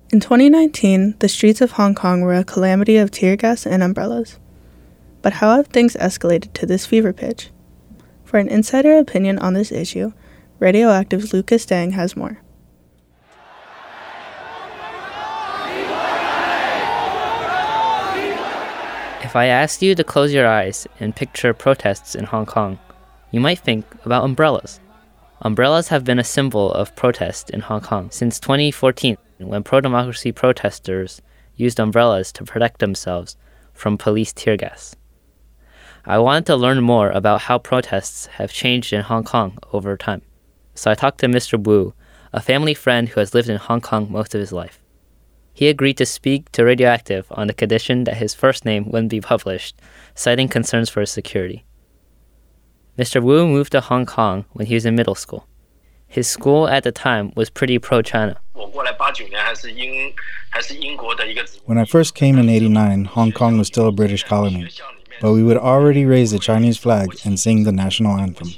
In 2019, the streets of Hong Kong were a calamity of tear gas and umbrellas. But how have things escalated to this fever pitch? For an insider opinion on this issue, Radioactive's Lucas Deng has more. If I asked you to close your eyes and picture protests in Hong Kong, you might think about umbrellas. Umbrellas have been a symbol of protest in Hong Kong since 2014, when pro-democracy protesters used umbrellas to protect themselves from police tear gas. I wanted to learn more about how protests have changed in Hong Kong over time. So I talked to Mr. Wu, a family friend who has lived in Hong Kong most of his life. He agreed to speak to Radioactive on the condition that his first name wouldn't be published, citing concerns for his security. Mr. Wu moved to Hong Kong when he was in middle school. His school at the time was pretty pro-China. When I first came in '89, Hong Kong was still a British colony, but we would already raise the Chinese flag and sing the national anthem.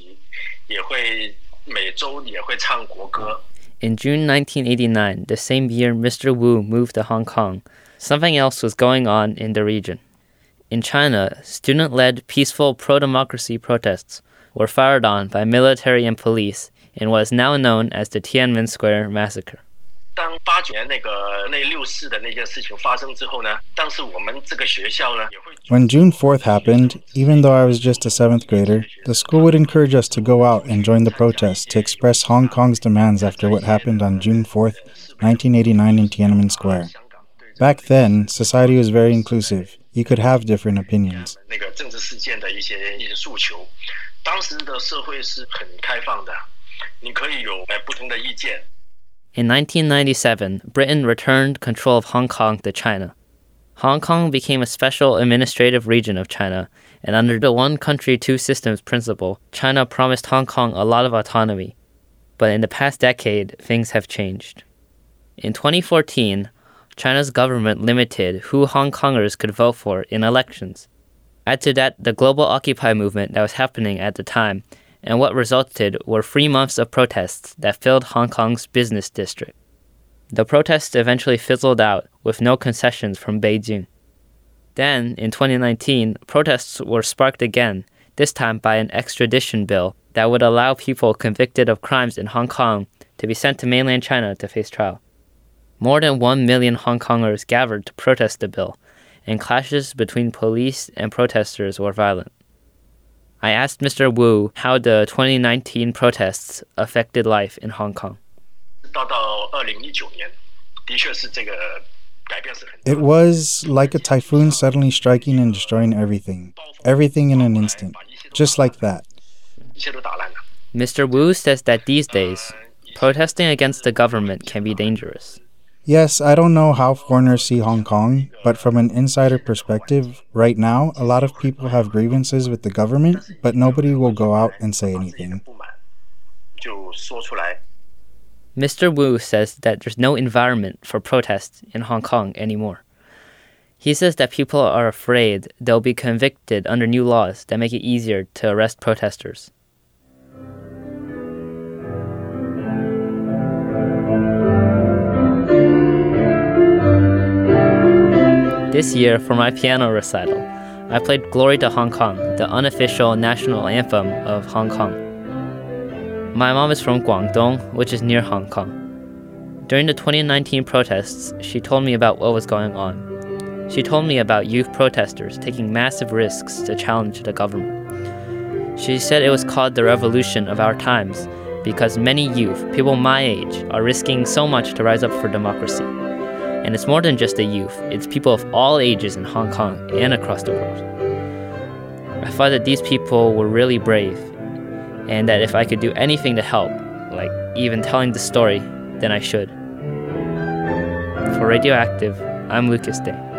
In June 1989, the same year Mr. Wu moved to Hong Kong, something else was going on in the region. In China, student-led peaceful pro-democracy protests were fired on by military and police in what is now known as the Tiananmen Square massacre. When June 4th happened, even though I was just a 7th grader, the school would encourage us to go out and join the protests to express Hong Kong's demands after what happened on June 4th, 1989 in Tiananmen Square. Back then, society was very inclusive. You could have different opinions. In 1997, Britain returned control of Hong Kong to China. Hong Kong became a special administrative region of China, and under the one country, two systems principle, China promised Hong Kong a lot of autonomy. But in the past decade, things have changed. In 2014, China's government limited who Hong Kongers could vote for in elections. Add to that the global Occupy movement that was happening at the time, and what resulted were 3 months of protests that filled Hong Kong's business district. The protests eventually fizzled out with no concessions from Beijing. Then, in 2019, protests were sparked again, this time by an extradition bill that would allow people convicted of crimes in Hong Kong to be sent to mainland China to face trial. More than 1 million Hong Kongers gathered to protest the bill, and clashes between police and protesters were violent. I asked Mr. Wu how the 2019 protests affected life in Hong Kong. It was like a typhoon suddenly striking and destroying everything. Everything in an instant. Just like that. Mr. Wu says that these days, protesting against the government can be dangerous. Yes, I don't know how foreigners see Hong Kong, but from an insider perspective, right now, a lot of people have grievances with the government, but nobody will go out and say anything. Mr. Wu says that there's no environment for protests in Hong Kong anymore. He says that people are afraid they'll be convicted under new laws that make it easier to arrest protesters. This year, for my piano recital, I played Glory to Hong Kong, the unofficial national anthem of Hong Kong. My mom is from Guangdong, which is near Hong Kong. During the 2019 protests, she told me about what was going on. She told me about youth protesters taking massive risks to challenge the government. She said it was called the revolution of our times because many youth, people my age, are risking so much to rise up for democracy. And it's more than just the youth, it's people of all ages in Hong Kong and across the world. I thought that these people were really brave, and that if I could do anything to help, like even telling the story, then I should. For Radioactive, I'm Lucas Deng.